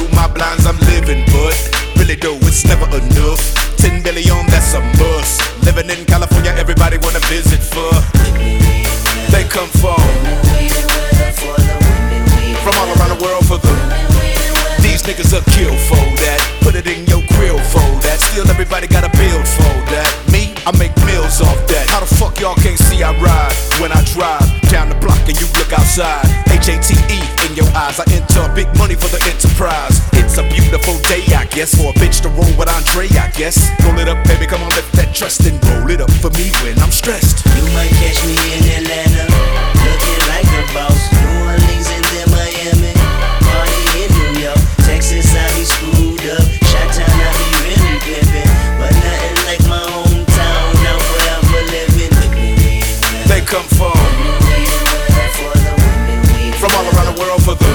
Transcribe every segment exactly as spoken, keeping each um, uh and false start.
through my blinds, I'm living, but really though, it's never enough. Ten billion, that's a must. Living in California, everybody wanna visit for. They come from From all around the world for the These niggas are kill for that. Put it in your grill for that. Still everybody gotta build for that. Me, I make meals off that. How the fuck y'all can't see I ride when I drive down the block and you look outside? H A T E in your eyes. I enter big money for the enterprise. It's a beautiful day, I guess, for a bitch to roll with Andre, I guess. Roll it up, baby, come on, lift that trust and roll it up for me when I'm stressed. You might catch me in Atlanta, looking like a boss. New Orleans and then Miami, party in New York. Texas, I be screwed up. Chi-Town, I be really pimpin', but nothing like my hometown. Now forever living. They come from From all around the world for the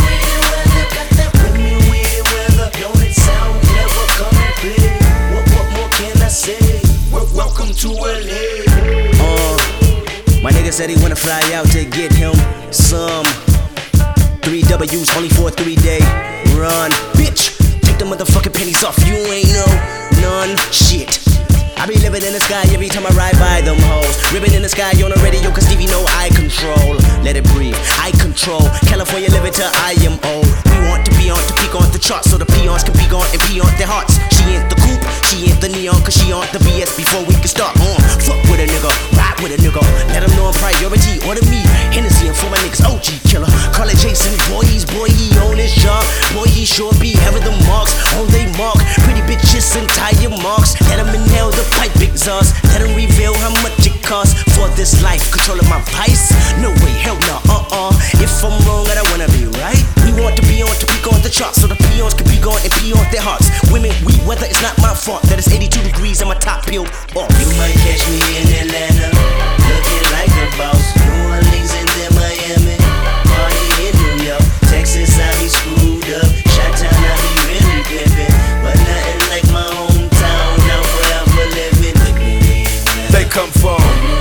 Welcome to L A. Uh, my nigga said he wanna fly out to get him some three W's only for a three day run. Bitch, take the motherfucking pennies off. You ain't no none shit. I be living in the sky every time I ride by them hoes. Ribbon in the sky on the radio, cause Stevie know I control. Let it breathe, I control. California living till I am old. We want to be on to peak on the charts, so the peons can be gone and pee on their hearts. She ain't the coupe, she ain't the neon, cause she on the B S before we can start on. Fuck with a nigga, ride with a nigga. Let them know I'm priority, order me Hennessy and for my niggas, O G killer. Call it Jason, boy, he's boy, he on his job. Boy, he sure be having the marks on they mark. Pretty bitches and tire marks. Let them inhale the pipe exhaust. Let them reveal how much it costs for this life. Controlling my vice? No way, hell no, uh-uh. If I'm wrong, I don't wanna be right. We want to be on to peak on the charts, so the peons can be gone and pee on their hearts. Women, we weather, it's not my fault that it's eighty-two degrees and my top peeled off. You might catch me in Atlanta, looking like a boss. New Orleans and then Miami, party in New York. Texas, I be screwed up. Chi-Town, I be really pimpin', but nothing like my hometown. Now forever living. They come from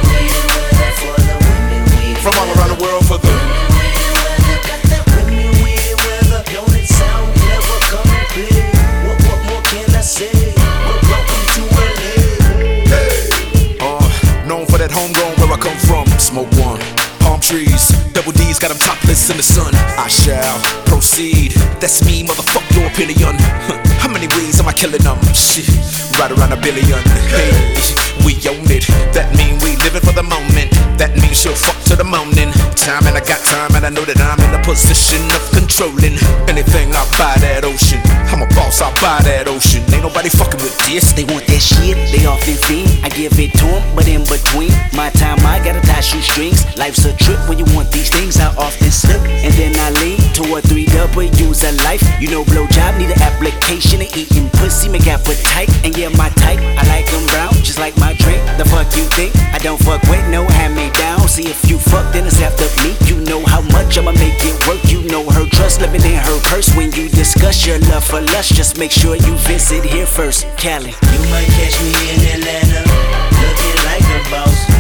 From all around the world for the That homegrown where I come from, smoke one, palm trees, double D's got them topless in the sun. I shall proceed, that's me, motherfuck your opinion. How many ways am I killing them? Shit, right around a billion. Hey, we own it, that mean we living for the moment. That means she'll fuck to the morning. Time and I got time and I know that I'm in a position of controlling anything out by that ocean. I'm a boss out by that ocean, ain't nobody fucking with this. They want that shit, they often fiend. I give it to them, but in between my time I gotta tie shoestrings. Life's a trip when you want these things. I often slip and then I lean toward three W's of life. You know blowjob need an application and eating pussy make appetite. And yeah, my type, I like them brown, just like my drink. The fuck you think? I don't fuck with no hand me down. See if you fuck then it's after me. You know how much I'ma make it work. You know her trust living in her purse. When you discuss your love for lust, just make sure you visit here first. Cali, you might catch me in Atlanta, looking like a boss.